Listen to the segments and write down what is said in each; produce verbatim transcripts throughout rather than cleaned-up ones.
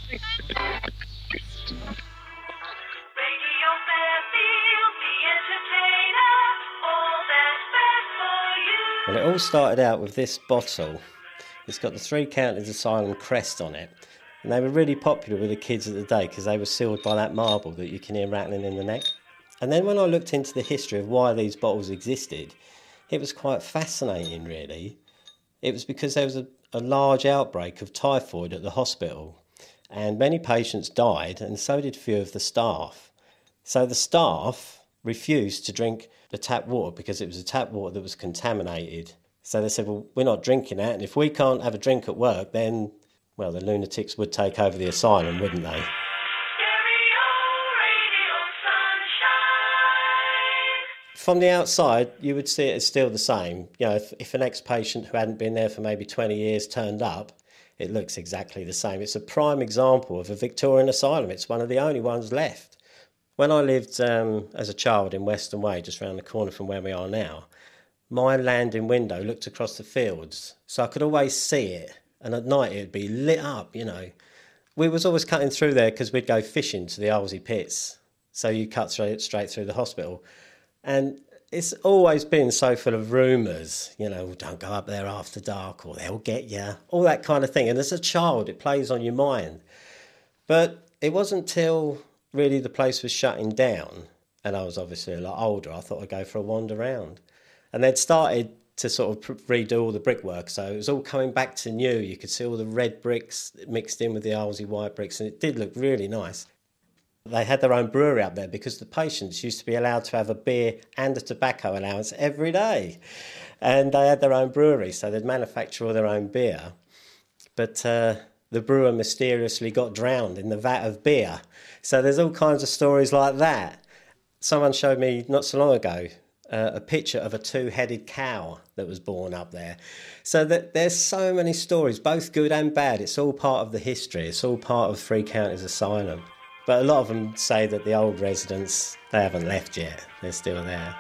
Well, it all started out with this bottle. It's got the Three Counties Asylum crest on it. And they were really popular with the kids of the day because they were sealed by that marble that you can hear rattling in the neck. And then when I looked into the history of why these bottles existed, it was quite fascinating, really. It was because there was a, a large outbreak of typhoid at the hospital. And many patients died, and so did a few of the staff. So the staff refused to drink the tap water because it was a tap water that was contaminated. So they said, well, we're not drinking that, and if we can't have a drink at work, then, well, the lunatics would take over the asylum, wouldn't they? From the outside, you would see it as still the same. You know, if, if an ex-patient who hadn't been there for maybe twenty years turned up, it looks exactly the same. It's a prime example of a Victorian asylum. It's one of the only ones left. When I lived um, as a child in Western Way, just round the corner from where we are now, my landing window looked across the fields, so I could always see it. And at night it would be lit up, you know. We was always cutting through there because we'd go fishing to the Olsey pits. So you cut straight, straight through the hospital. And it's always been so full of rumours, you know, don't go up there after dark or they'll get you, all that kind of thing. And as a child, it plays on your mind. But it wasn't till really the place was shutting down, and I was obviously a lot older, I thought I'd go for a wander round. And they'd started to sort of redo all the brickwork, so it was all coming back to new. You could see all the red bricks mixed in with the Olsey white bricks, and it did look really nice. They had their own brewery up there because the patients used to be allowed to have a beer and a tobacco allowance every day. And they had their own brewery, so they'd manufacture all their own beer. But uh, the brewer mysteriously got drowned in the vat of beer. So there's all kinds of stories like that. Someone showed me not so long ago uh, a picture of a two-headed cow that was born up there. So that there's so many stories, both good and bad. It's all part of the history. It's all part of Three Counties Asylum. But a lot of them say that the old residents, they haven't left yet. They're still there.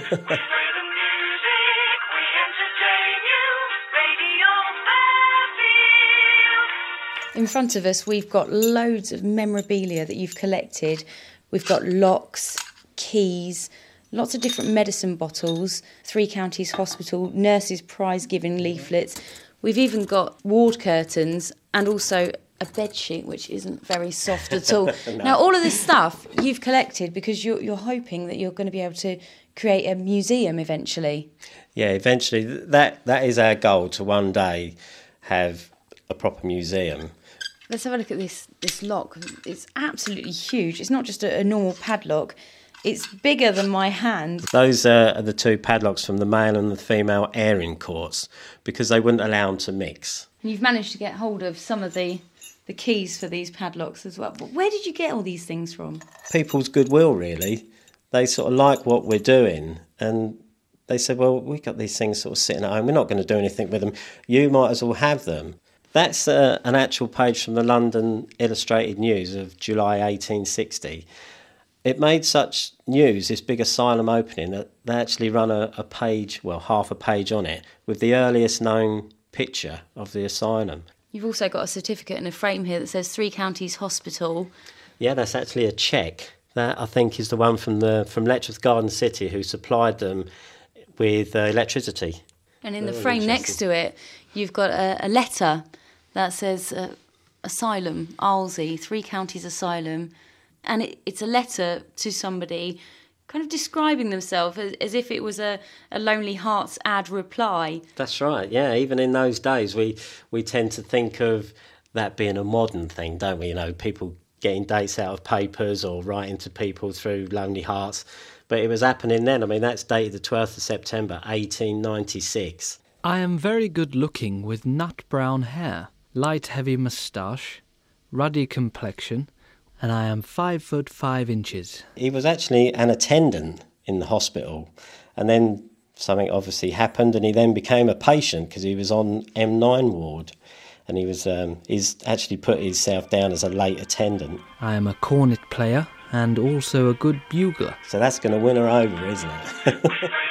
In front of us, we've got loads of memorabilia that you've collected. We've got locks, keys, lots of different medicine bottles, Three Counties Hospital, nurses' prize-giving leaflets. We've even got ward curtains and also a bed sheet, which isn't very soft at all. No. Now, all of this stuff you've collected because you're, you're hoping that you're going to be able to create a museum eventually. Yeah, eventually. That That is our goal, to one day have a proper museum. Let's have a look at this this lock. It's absolutely huge. It's not just a, a normal padlock. It's bigger than my hand. Those uh, are the two padlocks from the male and the female airing courts because they wouldn't allow them to mix. And you've managed to get hold of some of the, the keys for these padlocks as well. But where did you get all these things from? People's goodwill, really. They sort of like what we're doing, and they said, well, we've got these things sort of sitting at home. We're not going to do anything with them. You might as well have them. That's uh, an actual page from the London Illustrated News of July eighteen sixty. It made such news, this big asylum opening, that they actually run a, a page, well, half a page on it, with the earliest known picture of the asylum. You've also got a certificate in a frame here that says Three Counties Hospital. Yeah, that's actually a cheque. That, I think, is the one from the from Letchworth Garden City, who supplied them with uh, electricity. And in the frame next to it, you've got a, a letter that says uh, Asylum, Olsey, Three Counties Asylum. And it, it's a letter to somebody kind of describing themselves as, as if it was a, a Lonely Hearts ad reply. That's right, yeah. Even in those days, we, we tend to think of that being a modern thing, don't we? You know, people getting dates out of papers or writing to people through Lonely Hearts. But it was happening then. I mean, that's dated the twelfth of September, eighteen ninety-six. I am very good looking with nut brown hair, light heavy moustache, ruddy complexion, and I am five foot five inches. He was actually an attendant in the hospital, and then something obviously happened, and he then became a patient because he was on M nine ward, and he was um, he's actually put himself down as a late attendant. I am a cornet player and also a good bugler. So that's going to win her over, isn't it?